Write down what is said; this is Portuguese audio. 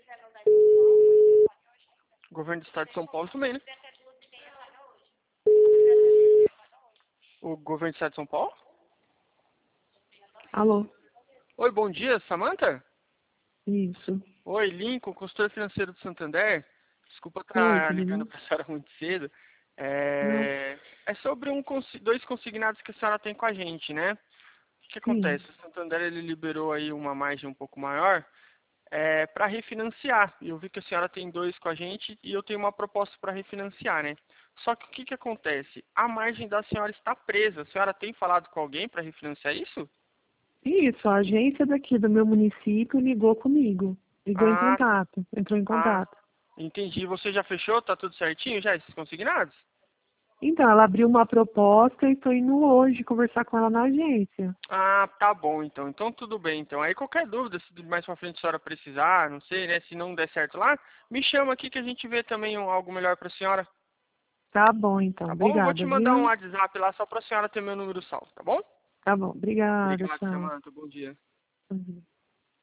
O governo do estado de São Paulo também, né? O governo do estado de São Paulo? Alô? Oi, bom dia, Samantha? Isso. Oi, Lincoln, consultor financeiro do Santander. Desculpa Oi, estar tudo ligando bem? para a senhora muito cedo. Não? É sobre dois consignados que a senhora tem com a gente, né? O que Sim. acontece? O Santander ele liberou aí uma margem um pouco maior para refinanciar. E eu vi que a senhora tem dois com a gente e eu tenho uma proposta para refinanciar, né? Só que o que acontece? A margem da senhora está presa. A senhora tem falado com alguém para refinanciar isso? Isso, a agência daqui do meu município ligou comigo. Ligou em Ah, contato. Entrou em ah, contato. entendi. Você já fechou? Tá tudo certinho já, esses consignados? Então, ela abriu uma proposta e estou indo hoje conversar com ela na agência. Ah, tá bom então. Então tudo bem. Então aí qualquer dúvida, se mais pra frente a senhora precisar, não sei, né? Se não der certo lá, me chama aqui que a gente vê também algo melhor pra senhora, Tá bom, então. tá bom? Eu vou te Obrigada, mandar um viu? WhatsApp lá só pra senhora ter meu número salvo, tá bom? Tá bom. Obrigada, Obrigado, tchau. Samanta. Bom dia. Uhum.